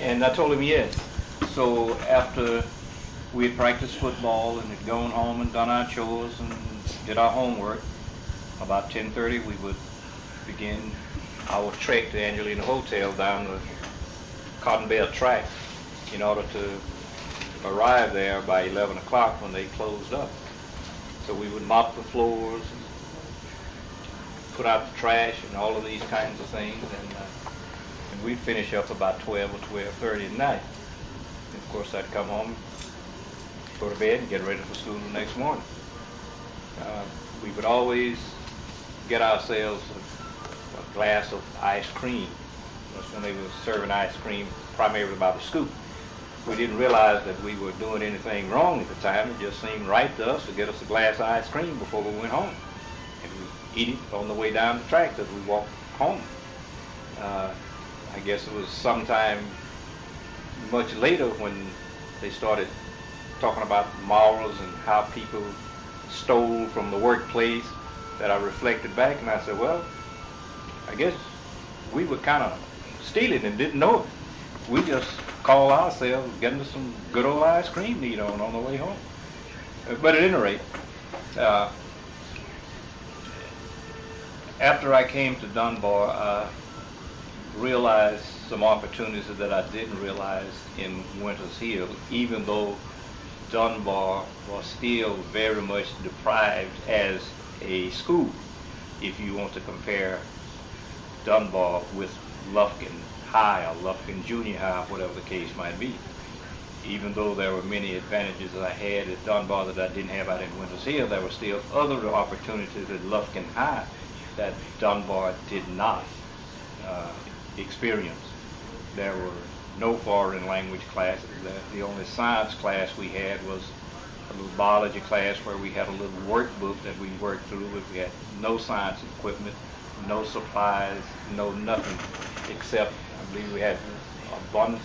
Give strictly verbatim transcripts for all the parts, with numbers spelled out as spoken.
And I told him yes. So after we had practiced football and had gone home and done our chores and did our homework, about ten thirty we would begin our trek to Angelina Hotel down the Cotton Belt track in order to arrive there by eleven o'clock when they closed up. So we would mop the floors, and put out the trash and all of these kinds of things, and, uh, and we'd finish up about twelve or twelve thirty at night. And of course I'd come home, go to bed and get ready for school the next morning. Uh, we would always get ourselves a, a glass of ice cream. That's when they were serving ice cream primarily by the scoop. We didn't realize that we were doing anything wrong at the time. It just seemed right to us to get us a glass of ice cream before we went home. And we'd eat it on the way down the track as we walked home. Uh, I guess it was sometime much later when they started talking about morals and how people stole from the workplace that I reflected back, and I said, well, I guess we were kind of stealing and didn't know it. We just called ourselves getting us some good old ice cream to eat on on the way home. But at any rate, uh, after I came to Dunbar, I realized some opportunities that I didn't realize in Winters Hill, even though Dunbar was still very much deprived as a school, if you want to compare Dunbar with Lufkin High or Lufkin Junior High, whatever the case might be. Even though there were many advantages that I had at Dunbar that I didn't have out in Winters Hill, there were still other opportunities at Lufkin High that Dunbar did not uh, experience. There were no foreign language classes. The, the only science class we had was a little biology class where we had a little workbook that we worked through, but we had no science equipment, no supplies, no nothing, except I believe we had a bunch,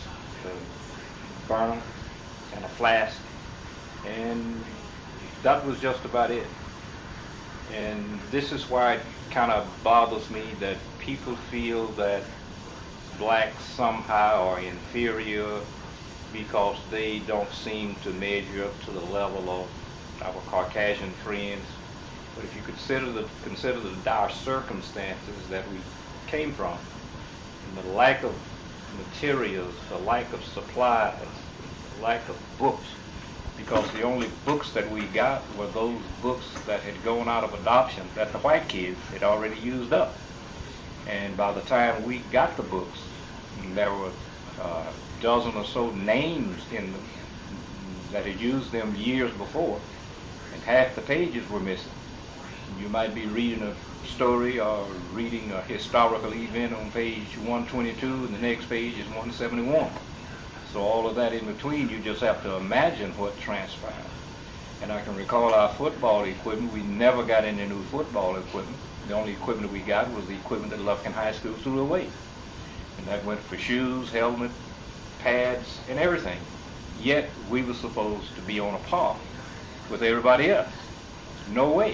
a burner, and a flask, and that was just about it. And this is why it kind of bothers me that people feel that blacks somehow are inferior because they don't seem to measure up to the level of our Caucasian friends. But if you consider the consider the dire circumstances that we came from, and the lack of materials, the lack of supplies, the lack of books, because the only books that we got were those books that had gone out of adoption that the white kids had already used up. And by the time we got the books, there were a uh, dozen or so names in them that had used them years before, and half the pages were missing. You might be reading a story or reading a historical event on page one twenty-two, and the next page is one seventy-one. So all of that in between, you just have to imagine what transpired. And I can recall our football equipment. We never got any new football equipment. The only equipment we got was the equipment that Lufkin High School threw away. And that went for shoes, helmet, pads, and everything. Yet we were supposed to be on a par with everybody else. No way.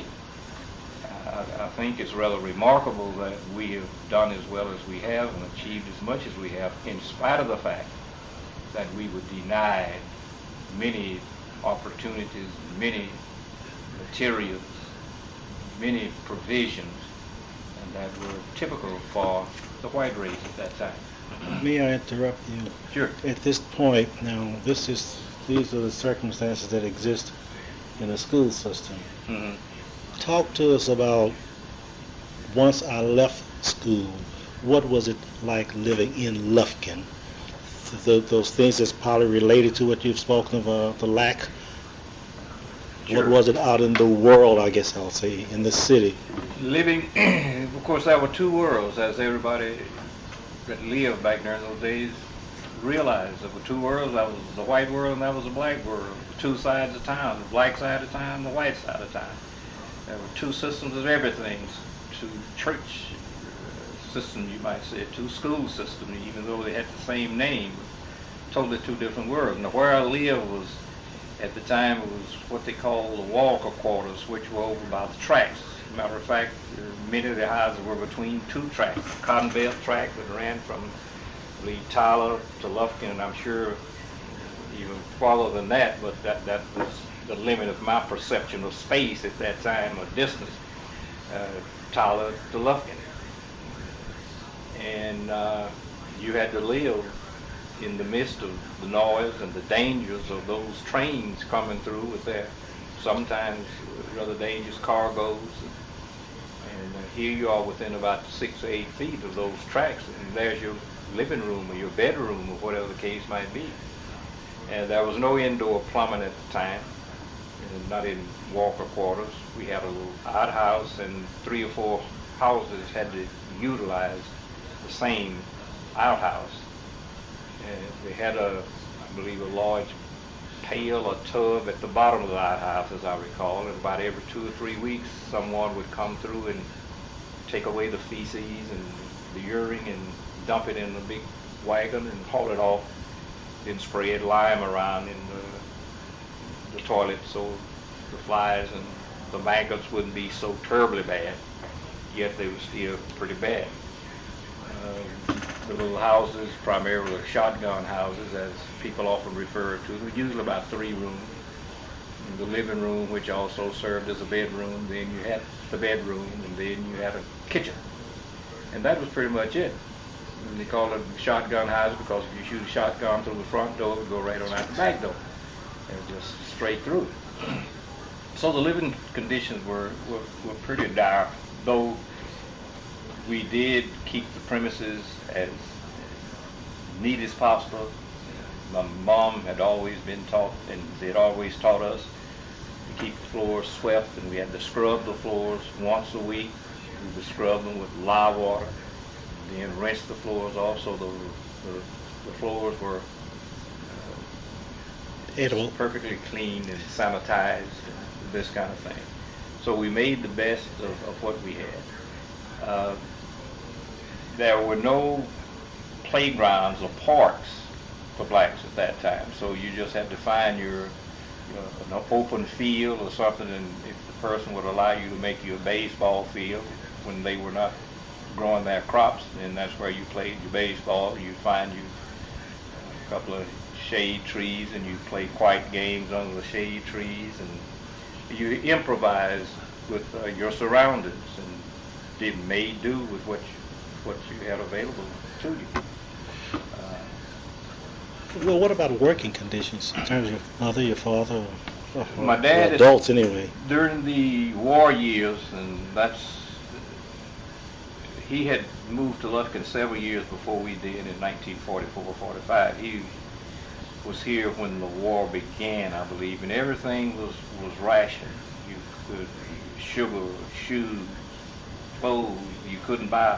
I, I think it's rather remarkable that we have done as well as we have and achieved as much as we have, in spite of the fact that we were denied many opportunities, many materials, many provisions, and that were typical for the white race at that time. May I interrupt you? Sure. At this point, now, this is these are the circumstances that exist in the school system. Mm-hmm. Talk to us about, once I left school, what was it like living in Lufkin? The, those things that's probably related to what you've spoken of, uh, the lack. Sure. What was it out in the world, I guess I'll say, in the city? Living, of course, there were two worlds, as everybody that lived back there in those days realized. There were two worlds. That was the white world and that was the black world. Two sides of town, the black side of town, the white side of town. There were two systems of everything, two church systems, you might say, two school systems, even though they had the same name, totally two different worlds. Now, where I lived was, at the time, it was what they call the Walker quarters, which were over by the tracks. Matter of fact, many of the houses were between two tracks, the Cotton Belt track that ran from I believe Tyler to Lufkin, and I'm sure even farther than that, but that, that was the limit of my perception of space at that time, or distance, uh, Tyler to Lufkin. And uh, you had to live in the midst of the noise and the dangers of those trains coming through with their sometimes rather dangerous cargoes. And uh, here you are within about six or eight feet of those tracks, and there's your living room or your bedroom or whatever the case might be. And there was no indoor plumbing at the time, and not in Walker quarters. We had a little outhouse, and three or four houses had to utilize the same outhouse. And they had a, I believe, a large pail or tub at the bottom of the outhouse, as I recall, and about every two or three weeks someone would come through and take away the feces and the urine and dump it in a big wagon and haul it off, then spread lime around in the, the toilet so the flies and the maggots wouldn't be so terribly bad, yet they were still pretty bad. Uh, the little houses, primarily shotgun houses, as people often refer to, were usually about three rooms. And the living room, which also served as a bedroom, then you had the bedroom, and then you had a kitchen. And that was pretty much it. And they called it shotgun houses because if you shoot a shotgun through the front door, it would go right on out the back door, and just straight through. So the living conditions were, were, were pretty dire, though we did keep the premises as neat as possible. My mom had always been taught, and they had always taught us to keep the floors swept, and we had to scrub the floors once a week. We would scrub them with lye water, and then rinse the floors off so the, the, the floors were uh, perfectly clean and sanitized, and this kind of thing. So we made the best of, of what we had. Uh, there were no playgrounds or parks for blacks at that time, so you just had to find your, your an open field or something, and if the person would allow you to make you a baseball field when they were not growing their crops, then that's where you played your baseball. You'd find you a couple of shade trees, and you play quiet games under the shade trees, and you improvise with uh, your surroundings and did made do with what you, what you had available to you. Uh, well, what about working conditions in terms of your mother, your father, or, or my dad, or adults anyway? During the war years, and that's, he had moved to Lufkin several years before we did in nineteen forty-four forty-five. He was here when the war began, I believe, and everything was, was rationed. You could, sugar, shoes, clothes, you couldn't buy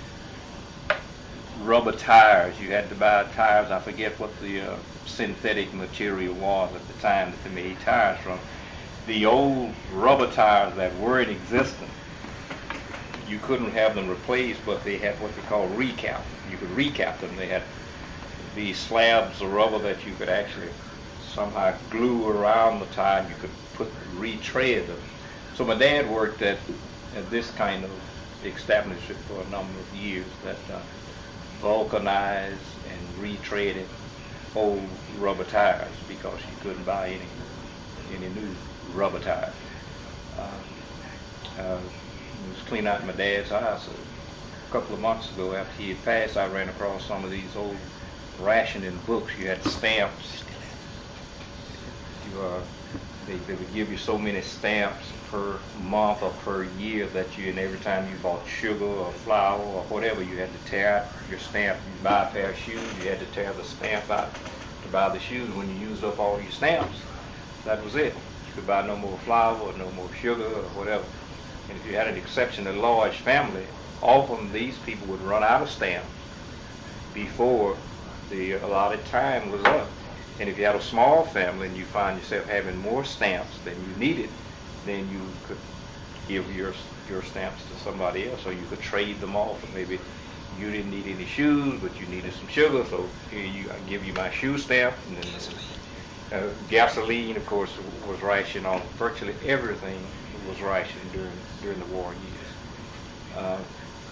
rubber tires. You had to buy tires, I forget what the uh, synthetic material was at the time that they made tires from. The old rubber tires that were in existence, you couldn't have them replaced, but they had what they call recap. You could recap them. They had these slabs of rubber that you could actually somehow glue around the tire, and you could put retread them. So my dad worked at, at this kind of establishment for a number of years that uh, vulcanized and retreaded old rubber tires because you couldn't buy any any new rubber tires. Uh, uh, I was cleaning out my dad's house a couple of months ago. After he had passed, I ran across some of these old rationing books. You had stamps. You, uh, they, they would give you so many stamps per month or per year that you, and every time you bought sugar or flour or whatever, you had to tear out your stamp. You buy a pair of shoes, you had to tear the stamp out to buy the shoes. When you used up all your stamps, that was it. You could buy no more flour or no more sugar or whatever. And if you had an exceptionally large family, often these people would run out of stamps before the allotted time was up. And if you had a small family and you find yourself having more stamps than you needed, then you could give your your stamps to somebody else, or you could trade them off. And maybe you didn't need any shoes, but you needed some sugar, so here you, I give you my shoe stamp. And then uh, gasoline, of course, was rationed on virtually everything was rationed during during the war years. Uh,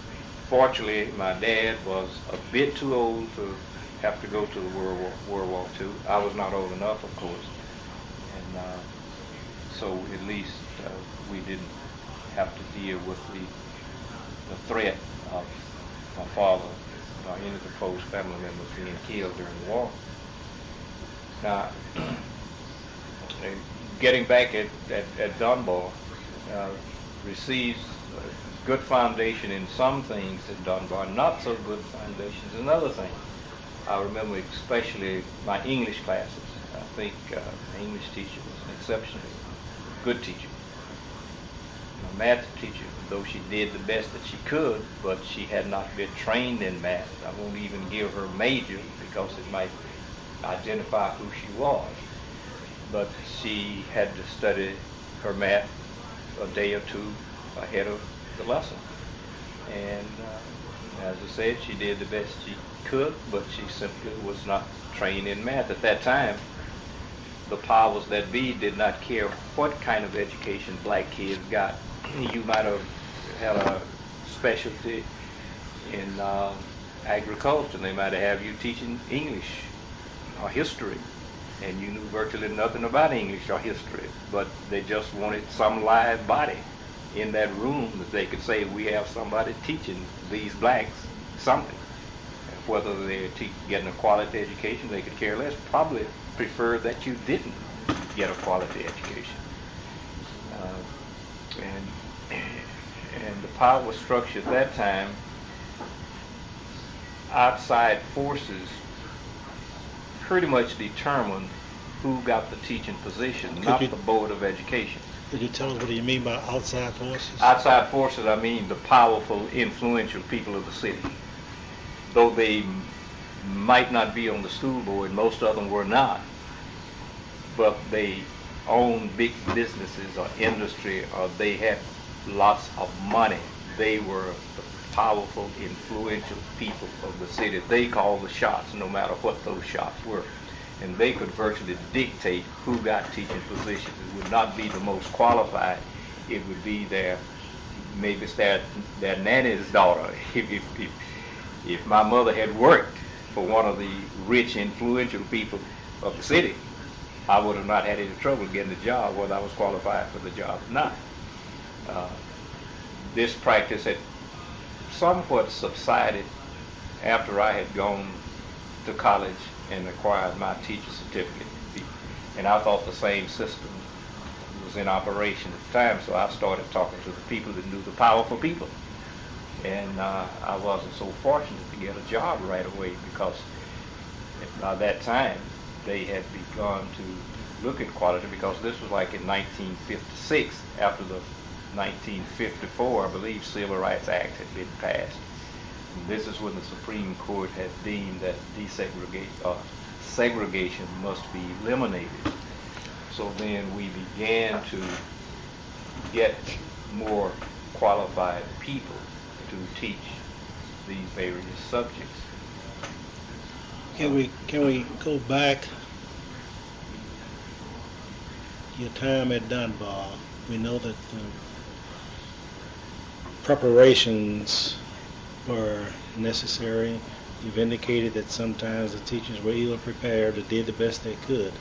Fortunately, my dad was a bit too old to have to go to the World War, World War Two. I was not old enough, of course, and uh, so at least uh, we didn't have to deal with the the threat of my father or any of the close family members being killed during the war. Now, getting back at, at, at Dunbar, uh, receives a good foundation in some things at Dunbar, not so good foundations in other things. I remember especially my English classes. I think uh, the English teacher was an exceptionally good teacher. My math teacher, though she did the best that she could, but she had not been trained in math. I won't even give her major because it might identify who she was. But she had to study her math a day or two ahead of the lesson. And uh, as I said, she did the best she could, but she simply was not trained in math. At that time, the powers that be did not care what kind of education black kids got. You might have had a specialty in uh, agriculture. They might have you teaching English or history, and you knew virtually nothing about English or history, but they just wanted some live body in that room that they could say, we have somebody teaching these blacks something. Whether they're te- getting a quality education, they could care less. Probably prefer that you didn't get a quality education. Uh, and and the power structure at that time, outside forces pretty much determined who got the teaching position, Could not you- the Board of Education. Could you tell us what do you mean by outside forces? Outside forces, I mean the powerful, influential people of the city. Though they m- might not be on the school board, most of them were not, but they owned big businesses or industry, or they had lots of money. They were the powerful, influential people of the city. They called the shots, no matter what those shots were. And they could virtually dictate who got teaching positions. It would not be the most qualified. It would be their, maybe it's their, their nanny's daughter. If, if, if, if my mother had worked for one of the rich, influential people of the city, I would have not had any trouble getting the job, whether I was qualified for the job or not. Uh, this practice had somewhat subsided after I had gone to college and acquired my teacher certificate. And I thought the same system was in operation at the time, so I started talking to the people that knew the powerful people. And uh, I wasn't so fortunate to get a job right away, because by that time they had begun to look at quality, because this was like in nineteen fifty-six, after the nineteen fifty-four, I believe, Civil Rights Act had been passed. And this is when the Supreme Court had deemed that desegregation, uh, segregation must be eliminated. So then we began to get more qualified people to teach these various subjects. Can we can we go back your time at Dunbar? We know that the preparations were necessary. You've indicated that sometimes the teachers were ill prepared or did the best they could.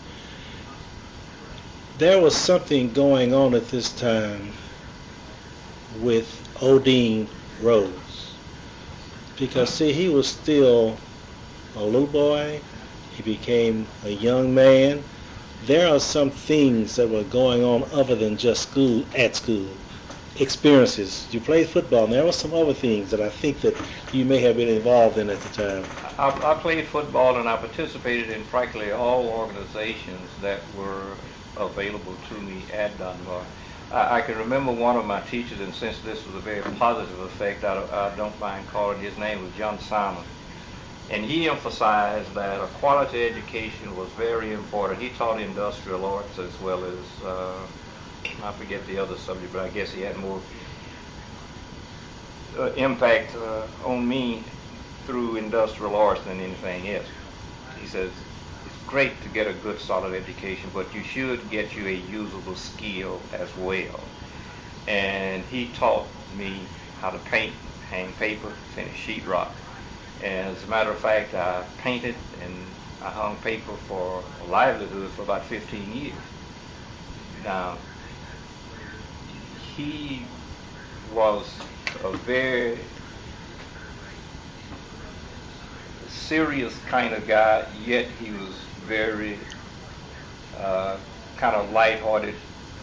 There was something going on at this time with Odine Rhodes, because see, he was still a little boy. He became a young man. There are some things that were going on other than just school, at school experiences. You played football, and there were some other things that I think that you may have been involved in at the time. I, I played football, and I participated in practically all organizations that were available to me at Dunbar. I, I can remember one of my teachers, and since this was a very positive effect, I, I don't mind calling his name, was John Simon. And he emphasized that a quality education was very important. He taught industrial arts as well as, uh, I forget the other subject, but I guess he had more uh, impact uh, on me through industrial arts than anything else. He says, it's great to get a good solid education, but you should get you a usable skill as well. And he taught me how to paint, hang paper, finish sheetrock. And as a matter of fact, I painted and I hung paper for a livelihood for about fifteen years. Now, he was a very serious kind of guy, yet he was very uh, kind of lighthearted,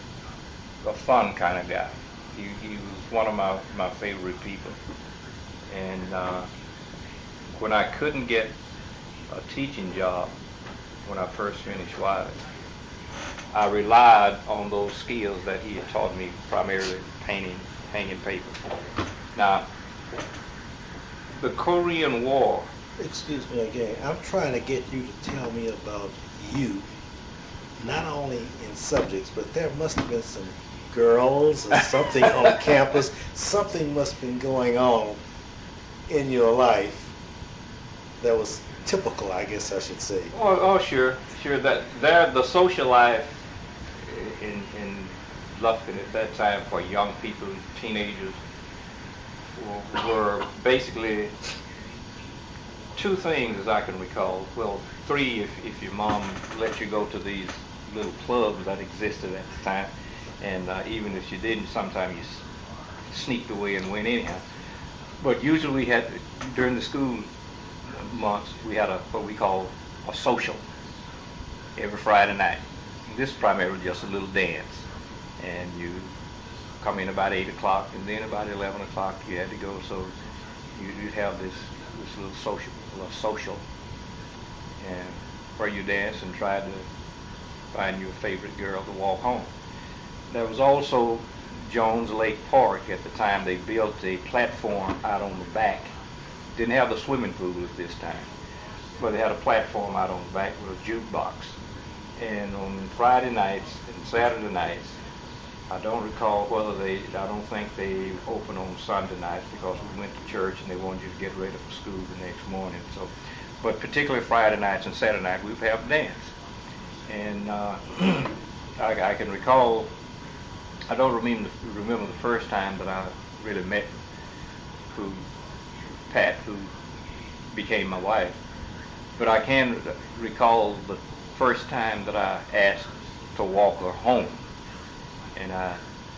a fun kind of guy. He, he was one of my, my favorite people. And uh, when I couldn't get a teaching job when I first finished Wiley, I relied on those skills that he had taught me, primarily painting, hanging paper. Now, the Korean War. Excuse me again. I'm trying to get you to tell me about you, not only in subjects, but there must have been some girls or something on campus. Something must have been going on in your life that was typical, I guess I should say. Oh, oh sure, sure. That there, the social life in in Lufkin at that time for young people, teenagers, were, were basically two things, as I can recall. Well, three, if if your mom let you go to these little clubs that existed at the time, and uh, even if you didn't, sometimes you s- sneaked away and went anyhow. But usually we had, during the school months, we had a what we call a social every Friday night. This primarily just a little dance, and you come in about eight o'clock, and then about eleven o'clock you had to go. So you, you'd have this this little social, little social, and where you dance and try to find your favorite girl to walk home. There was also Jones Lake Park at the time. They built a platform out on the back. Didn't have the swimming pool at this time, but they had a platform out on the back with a jukebox. And on Friday nights and Saturday nights, I don't recall whether they, I don't think they opened on Sunday nights because we went to church and they wanted you to get ready for school the next morning. So, but particularly Friday nights and Saturday night, we would have a dance. And uh, I, I can recall, I don't remember, remember the first time that I really met who, Pat, who became my wife, but I can recall the first time that I asked to walk her home. And I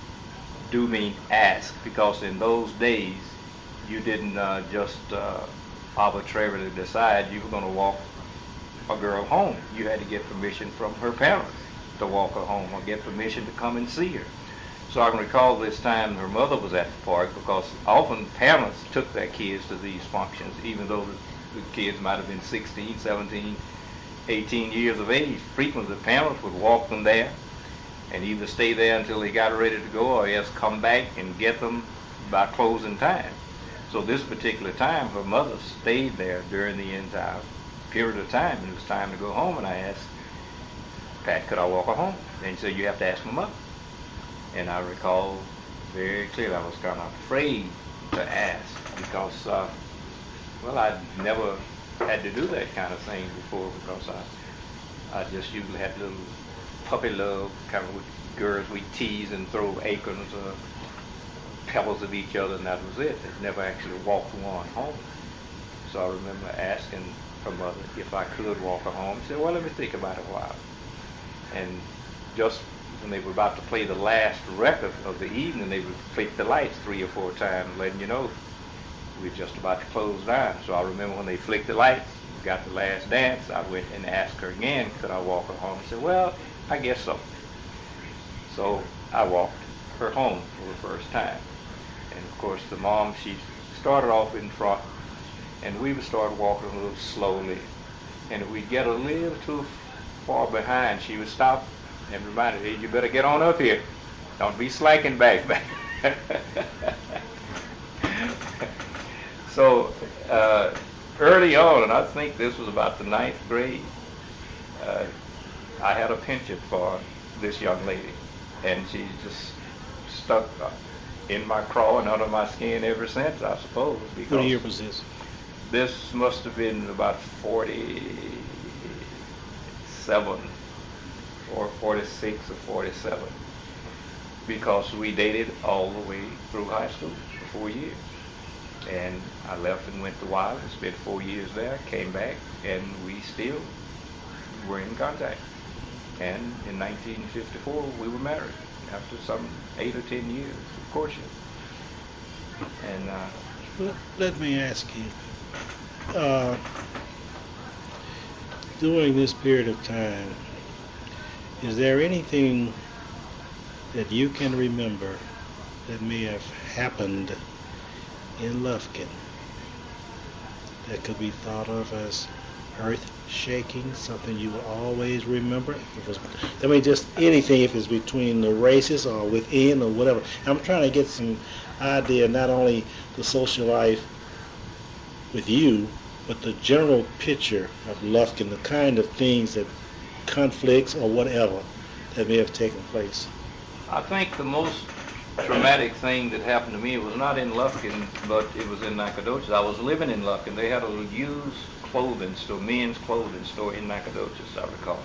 do mean ask, because in those days you didn't uh, just uh, arbitrarily decide you were going to walk a girl home. You had to get permission from her parents to walk her home, or get permission to come and see her. So I can recall this time her mother was at the park, because often parents took their kids to these functions, even though the, the kids might have been sixteen, seventeen, eighteen years of age. Frequently the parents would walk them there and either stay there until they got ready to go, or else come back and get them by closing time. So this particular time, her mother stayed there during the entire period of time, and it was time to go home, and I asked Pat, could I walk her home? And he said, you have to ask my mother. And I recall very clearly I was kind of afraid to ask, because, uh, well, I'd never had to do that kind of thing before, because I, I just usually had little puppy love, kind of with girls we tease and throw acorns or pebbles at each other, and that was it. They never actually walked one home. So I remember asking her mother if I could walk her home. She said, well, let me think about it a while. And just when they were about to play the last record of the evening, they would flick the lights three or four times, letting you know we're just about to close down. So I remember when they flicked the lights, got the last dance, I went and asked her again, could I walk her home? She said, well, I guess so. So I walked her home for the first time. And of course the mom, she started off in front, and we would start walking a little slowly. And if we'd get a little too far behind, she would stop and remind me, hey, you better get on up here. Don't be slacking back. So uh, early on, and I think this was about the ninth grade, uh, I had a penchant for this young lady, and she just stuck in my craw and under my skin ever since, I suppose. What year was this? This must have been about forty-seven, or forty-six or forty-seven, because we dated all the way through high school for four years. And I left and went to Wiley, spent four years there, came back, and we still were in contact. And in nineteen fifty-four, we were married after some eight or ten years of courtship. And uh, let, let me ask you, uh, during this period of time, is there anything that you can remember that may have happened in Lufkin that could be thought of as earth-shaking, something you will always remember? If it was, I mean, just anything, if it's between the races or within or whatever. I'm trying to get some idea, not only the social life with you, but the general picture of Lufkin, the kind of things that, conflicts or whatever, that may have taken place. I think the most traumatic thing that happened to me was not in Lufkin, but it was in Nacogdoches. I was living in Lufkin. They had a used clothing store, men's clothing store in Nacogdoches, I recall.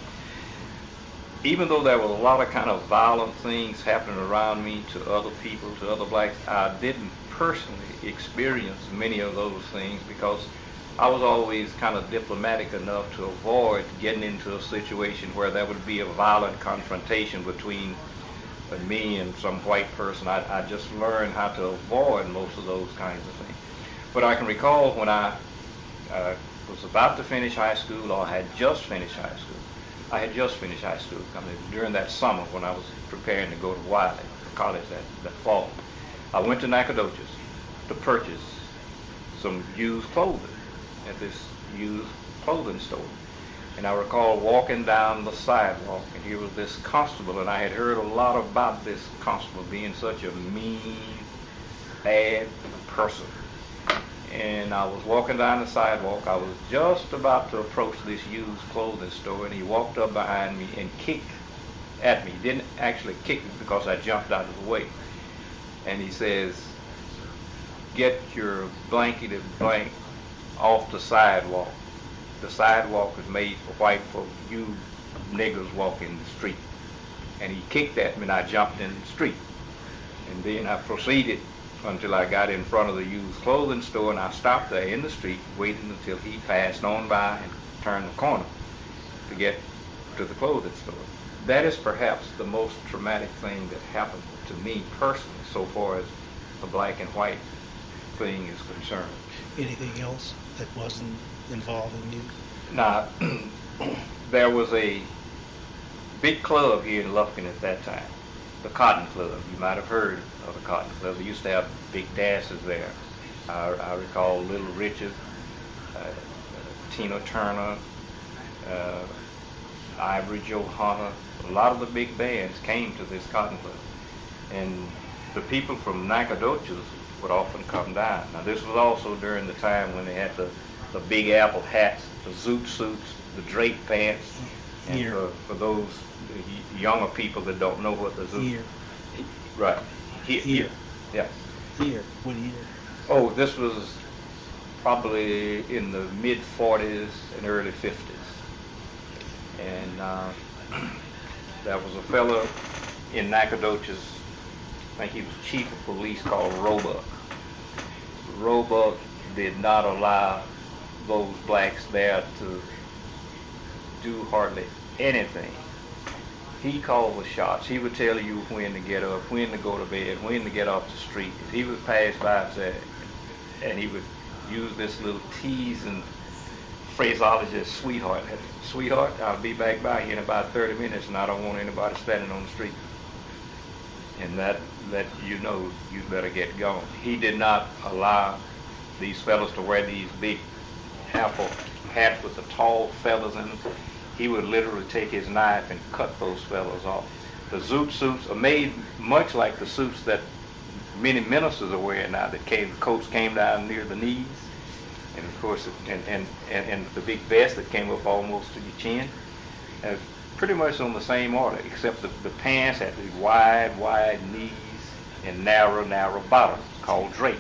Even though there were a lot of kind of violent things happening around me to other people, to other blacks, I didn't personally experience many of those things because I was always kind of diplomatic enough to avoid getting into a situation where there would be a violent confrontation between me and some white person. I, I just learned how to avoid most of those kinds of things. But I can recall when I uh, was about to finish high school, or had just finished high school. I had just finished high school I mean, during that summer when I was preparing to go to Wiley, college that, that fall. I went to Nacogdoches to purchase some used clothing at this used clothing store. And I recall walking down the sidewalk, and here was this constable, and I had heard a lot about this constable being such a mean, bad person. And I was walking down the sidewalk. I was just about to approach this used clothing store, and he walked up behind me and kicked at me. He didn't actually kick me because I jumped out of the way. And he says, "Get your blankety blank off the sidewalk. The sidewalk is made for white folk. You niggers walk in the street." And he kicked at me, and I jumped in the street. And then I proceeded until I got in front of the used clothing store, and I stopped there in the street, waiting until he passed on by and turned the corner to get to the clothing store. That is perhaps the most traumatic thing that happened to me personally, so far as the black and white thing is concerned. Anything else that wasn't involving you? Now, there was a big club here in Lufkin at that time, the Cotton Club. You might have heard of the Cotton Club. They used to have big dances there. I, I recall Little Richard, uh, uh, Tina Turner, uh, Ivory Joe Hunter. A lot of the big bands came to this Cotton Club. And the people from Nacogdoches would often come down. Now, this was also during the time when they had the, the Big Apple hats, the zoot suits, the drape pants. And Here. for, for those younger people that don't know what the zoot... Here. Right. Here. Here. Yeah. Here. What year? Oh, this was probably in the mid forties and early fifties. And uh, there was a fellow in Nacogdoches, I think he was chief of police, called Roebuck. Roebuck did not allow those blacks there to do hardly anything. He called the shots. He would tell you when to get up, when to go to bed, when to get off the street. He would pass by and say, and he would use this little teasing phraseology, sweetheart. Sweetheart, I'll be back by you in about thirty minutes, and I don't want anybody standing on the street. And that let you know you better get going. He did not allow these fellas to wear these big apple hats with the tall feathers in them. He would literally take his knife and cut those fellas off. The zoot suits are made much like the suits that many ministers are wearing now, that came, the coats came down near the knees, and of course, and, and, and, and the big vest that came up almost to your chin. And pretty much on the same order, except the, the pants had these wide, wide knees and narrow, narrow bottoms called drapes,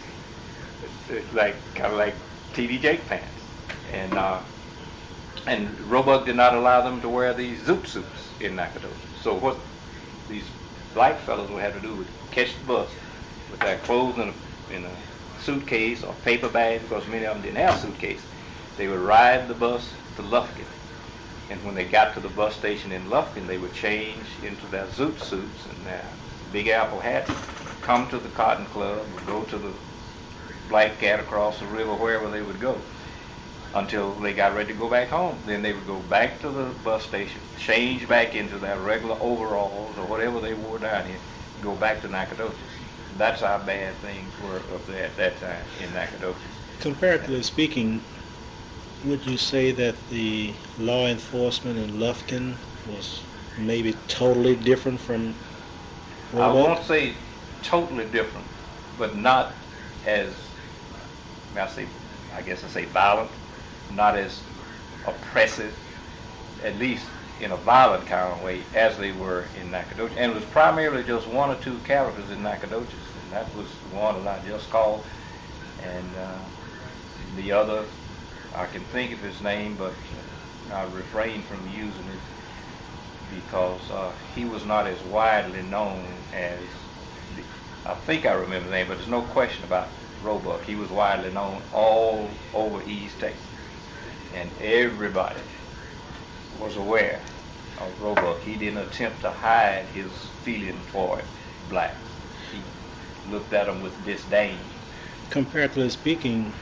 like kind of like T D Jakes pants. And uh, and Roebuck did not allow them to wear these zoot suits in Nacogdoches. So what these black fellows would have to do was catch the bus with their clothes in a, in a suitcase or paper bag, because many of them didn't have suitcase. They would ride the bus to Lufkin. And when they got to the bus station in Lufkin, they would change into their zoot suits and their Big Apple hats, come to the Cotton Club, go to the Black Cat across the river, wherever they would go, until they got ready to go back home. Then they would go back to the bus station, change back into their regular overalls or whatever they wore down here, go back to Nacogdoches. That's how bad things were up there at that time in Nacogdoches. Comparatively speaking, would you say that the law enforcement in Lufkin was maybe totally different from Roebuck? I won't say totally different, but not as, I say, I guess I say violent, not as oppressive, at least in a violent kind of way, as they were in Nacogdoches. And it was primarily just one or two characters in Nacogdoches, and that was the one that I just called. And uh, the other, I can think of his name, but I refrain from using it because uh, he was not as widely known as, the, I think I remember his name, but there's no question about Roebuck. He was widely known all over East Texas, and everybody was aware of Roebuck. He didn't attempt to hide his feeling toward blacks. He looked at them with disdain. Comparatively speaking,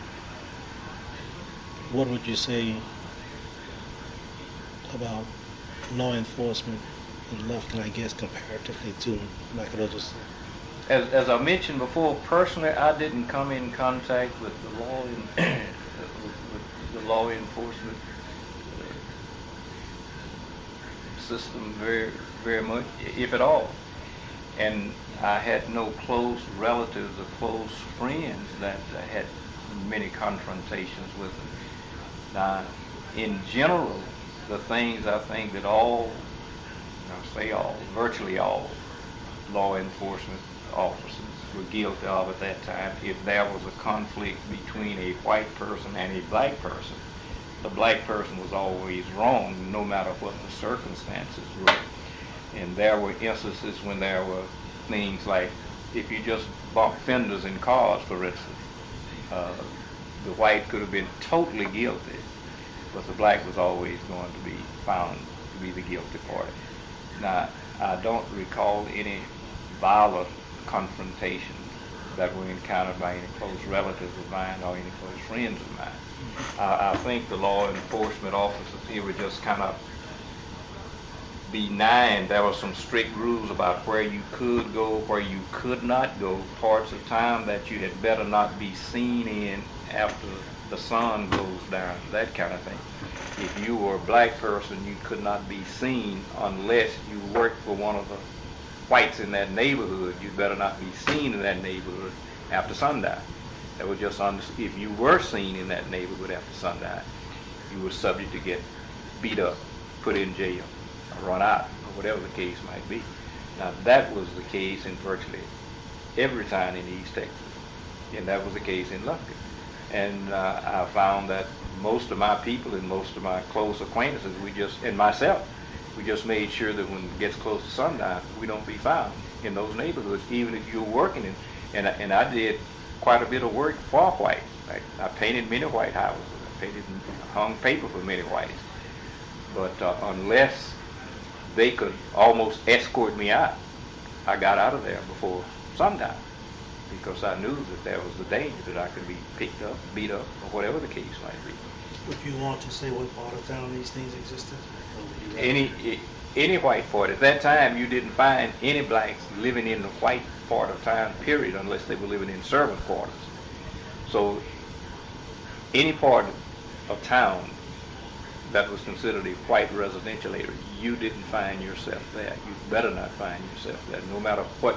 what would you say about law enforcement in Lufkin, I guess, comparatively to Nacogdoches? As, as I mentioned before, personally, I didn't come in contact with the law in, with, with the law enforcement uh, system very, very much, if at all. And I had no close relatives or close friends that uh, had many confrontations with them. Now, in general, the things I think that all, I say all, virtually all law enforcement officers were guilty of at that time, if there was a conflict between a white person and a black person, the black person was always wrong, no matter what the circumstances were. And there were instances when there were things like, if you just bump fenders in cars, for instance, uh, the white could have been totally guilty, but the black was always going to be found to be the guilty party. Now, I don't recall any violent confrontations that were encountered by any close relatives of mine or any close friends of mine. I, I think the law enforcement officers here were just kind of benign. There were some strict rules about where you could go, where you could not go, parts of town that you had better not be seen in after the sun goes down, that kind of thing. If you were a black person, you could not be seen unless you worked for one of the whites in that neighborhood. You better not be seen in that neighborhood after sundown. That was just under, if you were seen in that neighborhood after sundown, you were subject to get beat up, put in jail, or run out, or whatever the case might be. Now, that was the case in virtually every town in East Texas, and that was the case in Lufkin. And uh, I found that most of my people and most of my close acquaintances, we just, and myself, we just made sure that when it gets close to sundown, we don't be found in those neighborhoods, even if you're working in. And, and I did quite a bit of work for white. Like, I painted many white houses. I painted, hung paper for many whites. But uh, unless they could almost escort me out, I got out of there before sundown, because I knew that there was the danger that I could be picked up, beat up, or whatever the case might be. If you want to say what part of town these things existed? Any any white part. At that time, you didn't find any blacks living in the white part of town, period, unless they were living in servant quarters. So any part of town that was considered a white residential area, you didn't find yourself there. You better not find yourself there, no matter what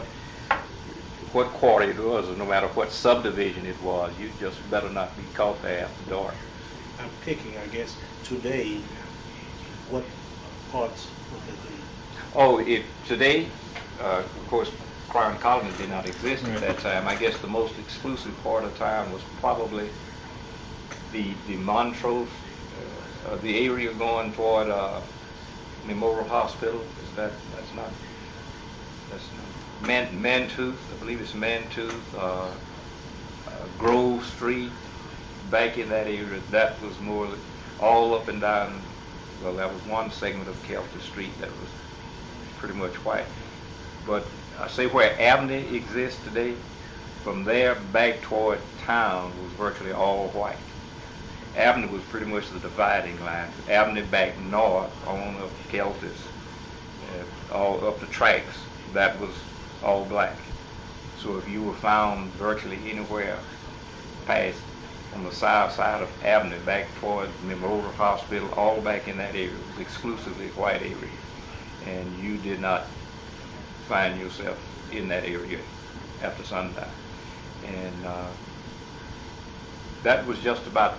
what quarter it was, or no matter what subdivision it was. You just better not be caught there after dark. I'm picking, I guess, today, what parts would they be? Oh, it, today, uh, of course, Crown Colony did not exist at that time. I guess the most exclusive part of town was probably the the Montrose, uh, uh, the area going toward uh, Memorial Hospital. Is that that's not that's not Man, Mantooth? I believe it's Mantooth. Uh, uh, Grove Street, back in that area, that was more all up and down. Well, that was one segment of Kelty Street that was pretty much white. But I say where Abney exists today, from there back toward town was virtually all white. Abney was pretty much the dividing line. Abney back north on up Kelty's, uh, all up the tracks, that was all black. So if you were found virtually anywhere past on the south side of Abney back toward Memorial Hospital, all back in that area, it was exclusively white area. And you did not find yourself in that area after sundown. And uh, that was just about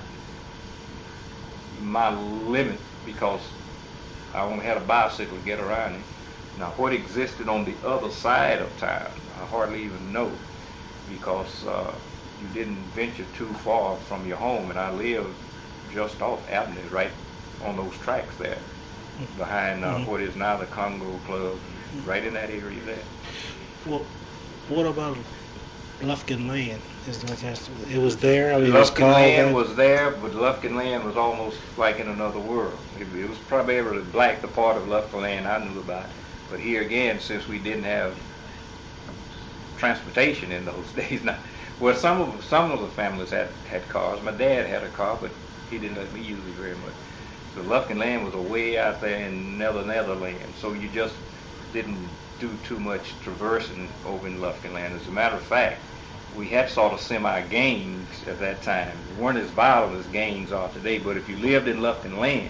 my limit because I only had a bicycle to get around in. Now what existed on the other side of town, I hardly even know, because uh, you didn't venture too far from your home, and I lived just off Abney, right on those tracks there, behind uh, mm-hmm. what is now the Congo Club, right in that area there. Well, what about Lufkin Land? Is like it was there. I mean, Lufkin it was called Land that? was there, but Lufkin Land was almost like in another world. It, it was primarily black, the part of Lufkin Land I knew about. But here again, since we didn't have transportation in those days, now, well, some of some of the families had had cars. My dad had a car, but he didn't let me use it very much. The Lufkin Land was way out there in Nether Netherland, so you just didn't do too much traversing over in Lufkin Land. As a matter of fact, we had sort of semi-gangs at that time. They weren't as violent as gangs are today, but if you lived in Lufkin Land,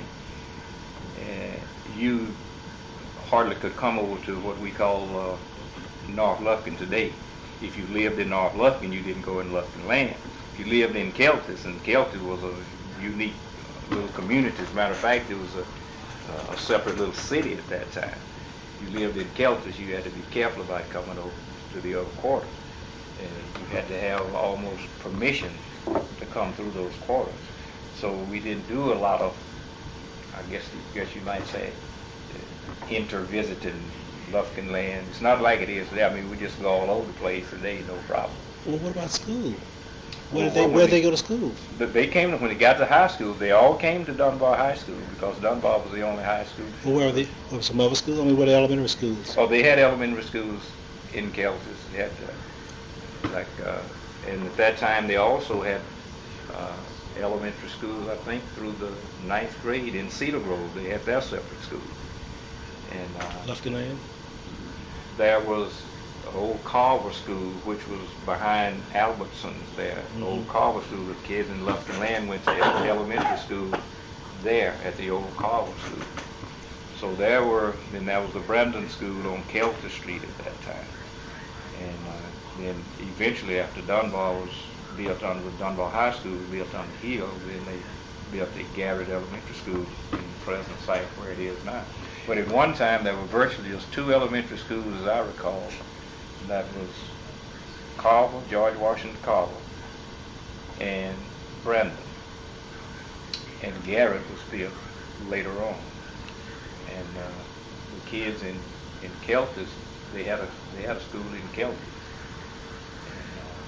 uh, you hardly could come over to what we call uh, North Lufkin today. If you lived in North Lufkin, you didn't go in Lufkin Land. If you lived in Kelty, and Kelty was a unique little community. As a matter of fact, it was a, a separate little city at that time. If you lived in Kelty, you had to be careful about coming over to the other quarters. And you had to have almost permission to come through those quarters. So we didn't do a lot of, I guess, I guess you might say, inter-visiting Lufkin Land. It's not like it is today. I mean, we just go all over the place today, no problem. Well, what about school? Where Well, did they, well, where when they go to school? But they came, when they got to high school, they all came to Dunbar High School because Dunbar was the only high school. Well, where were they? Were some other schools? I mean, were they elementary schools? Oh, they had elementary schools in Kelty. They had, uh, like, uh, and at that time they also had uh, elementary schools, I think, through the ninth grade in Cedar Grove. They had their separate schools. And uh, Lufkin Land? there was Old Carver School, which was behind Albertsons there. Mm-hmm. Old Carver School, the kids in Lufkin Land went to elementary school there at the Old Carver School. So there were, then there was the Brandon School on Kelty Street at that time. And uh, then eventually after Dunbar was built under Dunbar High School, was built on the hill, then they built the Garrett Elementary School in the present site where it is now. But at one time there were virtually just two elementary schools, as I recall. That was Carver, George Washington Carver, and Brandon. And Garrett was built later on. And uh, the kids in, in Kelty, they had a they had a school in Kelty. And,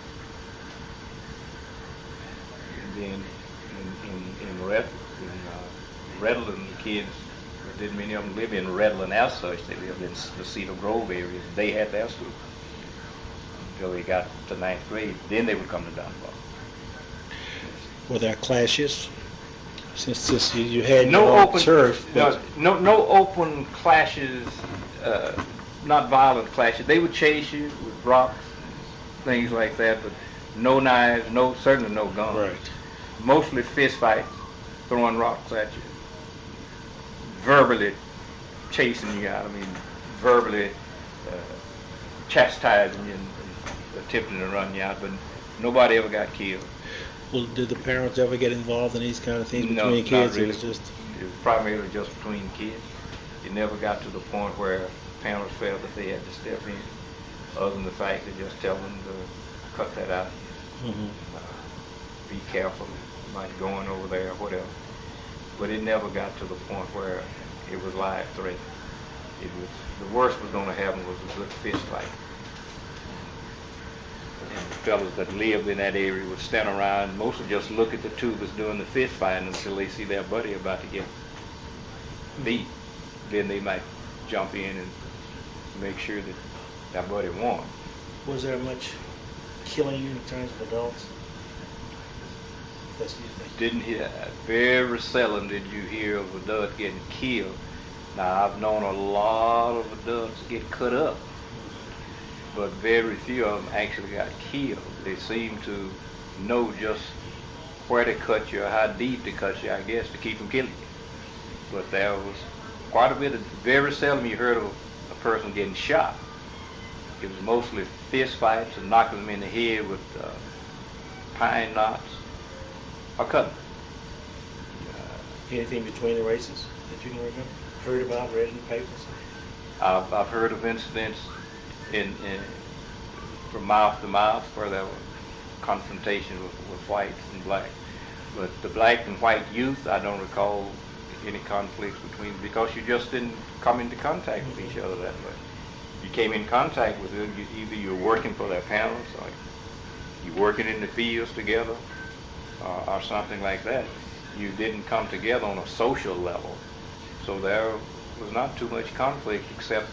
uh, and then in in, in, Red, in uh, Redland, the kids, didn't many of them live in Redland as such. They lived in the Cedar Grove area. They had their school until they got to ninth grade. Then they would come to Dunbar. Were there clashes? Since, since you, you had No your own open turf, no, no no open clashes, uh, not violent clashes. They would chase you with rocks, things like that, but no knives, no certainly no guns. Right. Mostly fist fights, throwing rocks at you, verbally chasing you out. I mean, verbally uh, chastising you and, and attempting to run you out, but nobody ever got killed. Well, did the parents ever get involved in these kind of things No, between not kids? really. It was just It was primarily just between kids. It never got to the point where parents felt that they had to step in, other than the fact that just tell them to cut that out. mm-hmm. uh, be careful, like going over there or whatever. But it never got to the point where it was life threatening. It was, the worst was going to happen was a good fist fight. It and the fellas that lived in that area would stand around and mostly just look at the tubers doing the fist fighting until they see their buddy about to get beat. Then they might jump in and make sure that that buddy won. Was there much killing in terms of adults? That's Didn't hear, very seldom did you hear of adults getting killed. Now, I've known a lot of adults get cut up, but very few of them actually got killed. They seem to know just where to cut you or how deep to cut you, I guess, to keep from killing you. But there was quite a bit of, very seldom you heard of a person getting shot. It was mostly fist fights and knocking them in the head with uh, pine knots or cutting them. Uh, anything between the races that you can remember? Heard about, read in the papers? I've, I've heard of incidents in, in from mouth to mouth where there were confrontations with, with whites and blacks. But the black and white youth, I don't recall any conflicts between, because you just didn't come into contact with each other that way. You came in contact with them, you, either you were working for their parents or you were working in the fields together uh, or something like that. You didn't come together on a social level. So there was not too much conflict, except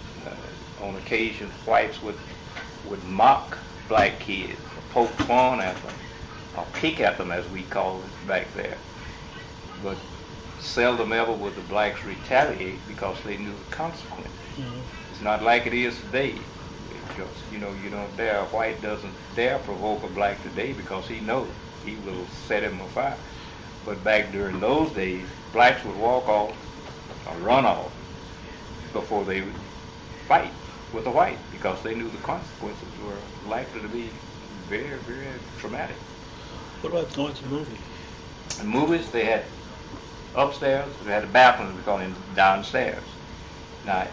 uh, on occasion whites would would mock black kids, or poke fun at them, or pick at them as we called it back there. But seldom ever would the blacks retaliate because they knew the consequence. Mm-hmm. It's not like it is today. Because, you know, you don't dare, a white doesn't dare provoke a black today because he knows he will set him afire. But back during those days, blacks would walk off or run off before they would fight with a white because they knew the consequences were likely to be very, very traumatic. What about going to movies? In movies, they had upstairs, they had a bathroom, we call it downstairs. Now,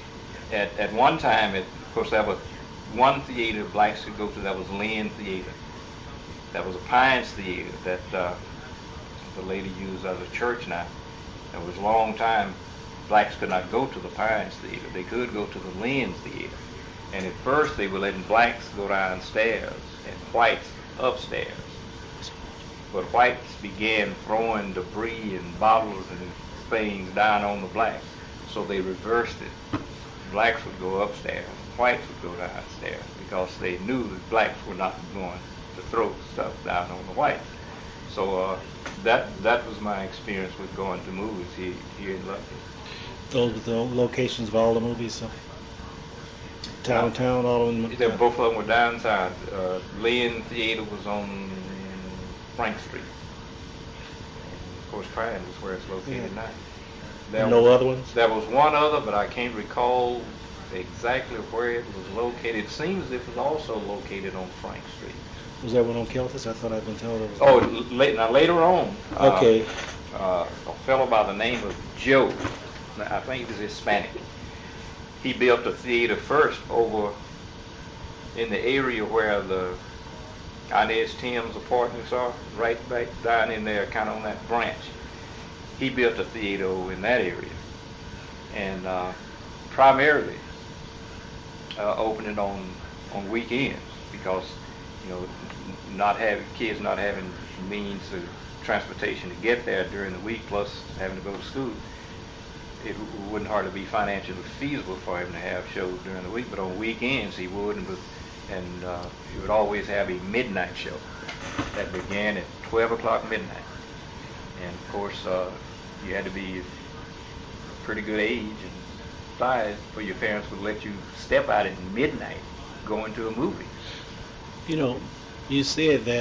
at, at one time, it, of course, there was one theater blacks could go to, that was Lynn Theater. That was a Pines Theater that uh, the lady used as a church now. It was a long time blacks could not go to the Pines Theater. They could go to the Lynn Theater. And at first they were letting blacks go downstairs and whites upstairs. But whites began throwing debris and bottles and things down on the blacks. So they reversed it. Blacks would go upstairs, whites would go downstairs because they knew that blacks were not going to throw stuff down on the whites. So uh, that that was my experience with going to movies here, here in Lufkin. Those were the locations of all the movies, so downtown, all of them? They, both of them were downtown. Uh, Lynn Theater was on Frank Street. And of course, Pines is where it's located yeah. now. There no was, other ones? There was one other, but I can't recall exactly where it was located. It seems it was also located on Frank Street. Was there one on Keltis? I thought I'd been told it was. Oh, la- now later on. Okay. Uh, uh, a fellow by the name of Joe, I think he was Hispanic. He built a theater first over in the area where the Inez Timms apartments are, right back down in there, kind of on that branch. He built a theater over in that area, and uh, primarily uh, opening on on weekends because you know not having kids not having means of transportation to get there during the week, plus having to go to school, it wouldn't hardly be financially feasible for him to have shows during the week. But on weekends he would, and, and uh, he would always have a midnight show that began at twelve o'clock midnight. And of course, uh, you had to be a pretty good age and size for your parents would let you step out at midnight going to a movie. You know, you said that.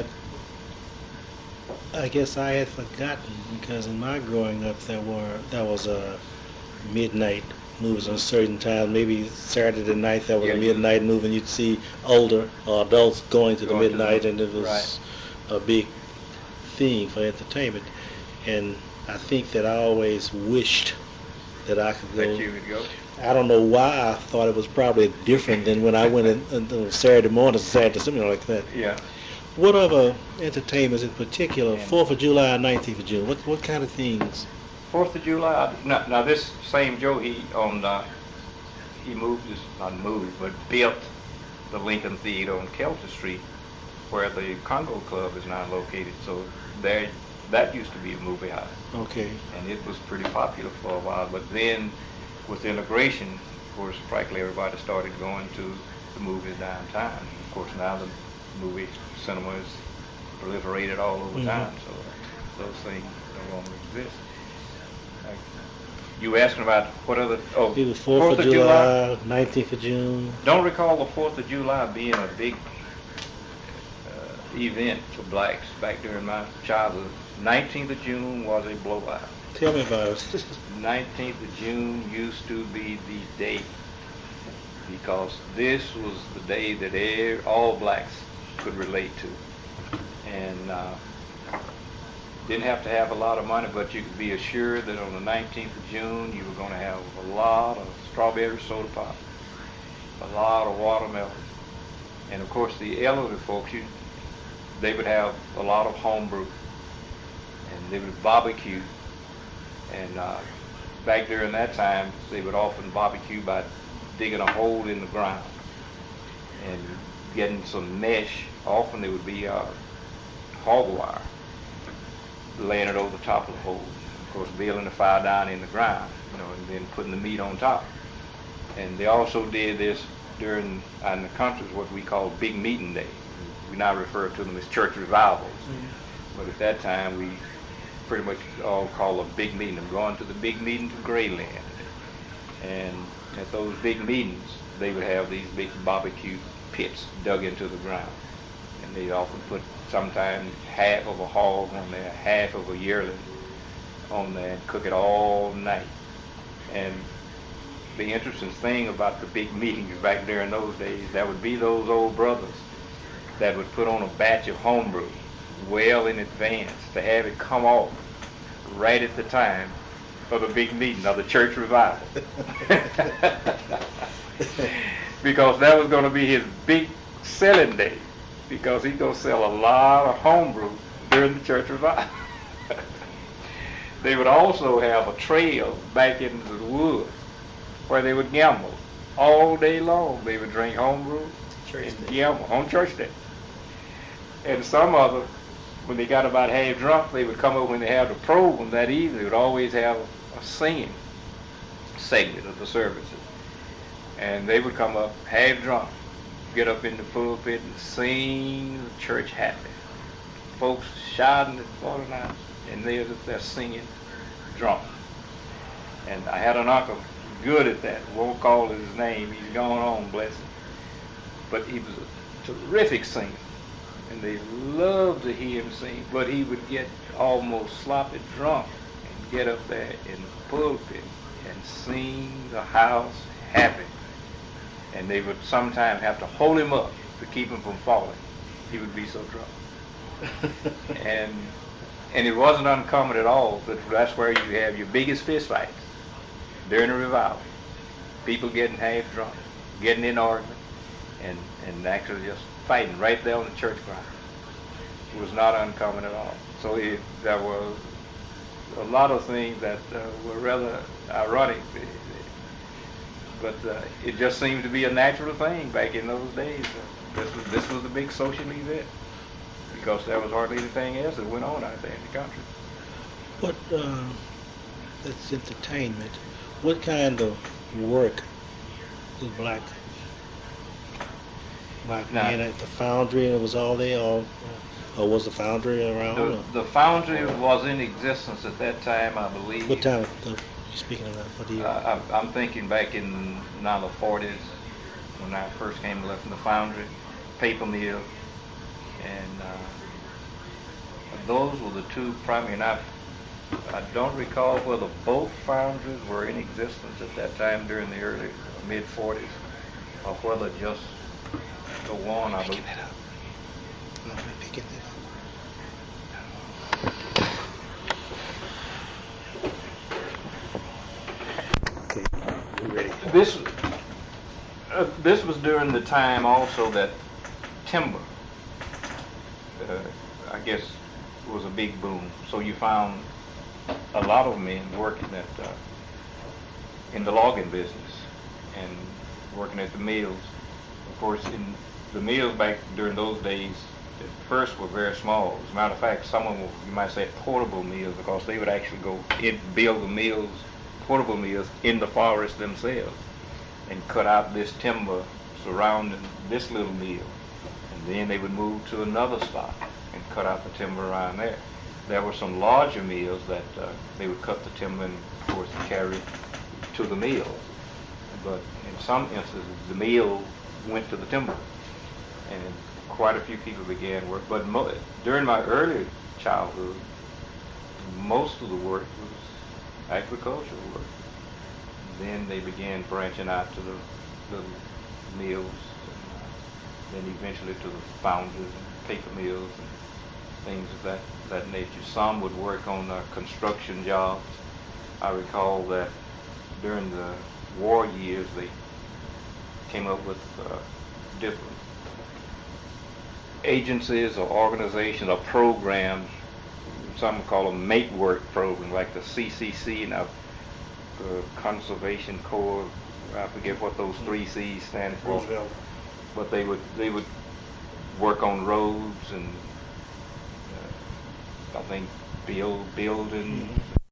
I guess I had forgotten because in my growing up there were there was a midnight movies on certain times. Maybe Saturday night there was yeah, a midnight movie, and you'd see older or adults going to going the midnight, to the, and it was right. a big thing for entertainment. And I think that I always wished that I could go. That you would go. I don't know why I thought it was probably different than when I went in, in, on Saturday morning, Saturday, something like that. Yeah. What other entertainments in particular, fourth of July and nineteenth of June, what what kind of things? fourth of July, now, now this same Joe, he owned, uh, he moved, this, not moved, but built the Lincoln Theater on Kelter Street, where the Congo Club is now located. So there, that used to be a movie house. Okay. And it was pretty popular for a while. But then, with integration, of course, practically everybody started going to the movies downtown. Of course, now the movie cinema is proliferated all over Mm-hmm. town, so those things no longer exist. Like, you asking about what other? Oh, It was fourth of July, nineteenth of June. Don't recall the fourth of July being a big uh, event for blacks back during my childhood. nineteenth of June was a blowout. Tell me about it. nineteenth of June used to be the day, because this was the day that every, all blacks could relate to. And uh, didn't have to have a lot of money, but you could be assured that on the nineteenth of June you were going to have a lot of strawberry soda pop, a lot of watermelon, and of course the elderly folks, you, they would have a lot of homebrew, and they would barbecue. And uh, back during that time, they would often barbecue by digging a hole in the ground and getting some mesh. Often it would be uh, hog wire, laying it over the top of the hole. Of course, building the fire down in the ground, you know, and then putting the meat on top. And they also did this during, in the country, what we call Big Meeting Day. We now refer to them as church revivals. Mm-hmm. But at that time, we pretty much all call a big meeting. I'm going to the big meeting to Grayland. And at those big meetings, they would have these big barbecue pits dug into the ground. And they often put sometimes half of a hog on there, half of a yearling on there, and cook it all night. And the interesting thing about the big meetings back there in those days, that would be those old brothers that would put on a batch of homebrew well in advance to have it come off right at the time of the big meeting of the church revival. Because that was going to be his big selling day, because he's going to sell a lot of homebrew during the church revival. They would also have a trail back into the woods where they would gamble all day long. They would drink homebrew Church and day. gamble on church day. And some of them, when they got about half drunk, they would come up when they had the program that evening. They would always have a singing segment of the services. And they would come up half drunk, get up in the pulpit and sing the church happy. Folks shouting at forty-nine, and they're they're singing drunk. And I had an uncle good at that. Won't call his name. He's gone on, bless him. But he was a terrific singer. And they loved to hear him sing, but he would get almost sloppy drunk and get up there in the pulpit and sing the house happy. And they would sometimes have to hold him up to keep him from falling. He would be so drunk. and and it wasn't uncommon at all, but that's where you have your biggest fist fights during a revival. People getting half drunk, getting in argument, and, and actually just fighting right there on the church ground. It was not uncommon at all. So it, there were a lot of things that uh, were rather ironic, but uh, it just seemed to be a natural thing back in those days. Uh, this was this was a big social event, because there was hardly anything else that went on out there in the country. What, uh, that's entertainment. What kind of work did black black Now- men at the foundry, and it was all there, or, or was the foundry around? The, or- the foundry was in existence at that time, I believe. What time, uh, you speaking of that, what do you? Uh, I'm, I'm thinking back in now the forties, when I first came left from the foundry, paper mill, and uh, those were the two primary. And I, I don't recall whether both foundries were in existence at that time during the early mid forties, or whether just the one. I believe. that up. No, I'm picking that up. Okay, we're ready. This uh, this was during the time also that timber, uh, I guess, was a big boom. So you found a lot of men working at uh, in the logging business and working at the mills. Of course, in the mills back during those days, at first were very small. As a matter of fact, some of them were, you might say, portable mills, because they would actually go in, build the mills, portable mills, in the forest themselves, and cut out this timber surrounding this little mill. And then they would move to another spot and cut out the timber around there. There were some larger mills that uh, they would cut the timber and, of course, carry to the mill. But in some instances, the mill went to the timber, and quite a few people began work. But mo- during my early childhood, most of the work was agricultural work. Then they began branching out to the, the mills, and uh, then eventually to the foundries and paper mills and things of that, that nature. Some would work on uh, construction jobs. I recall that during the war years, they came up with uh, different agencies or organizations or programs. Some call them make work programs, like the C C C and the Conservation Corps. I forget what those three C's stand for. Roosevelt. But they would they would work on roads and uh, I think build buildings. Mm-hmm.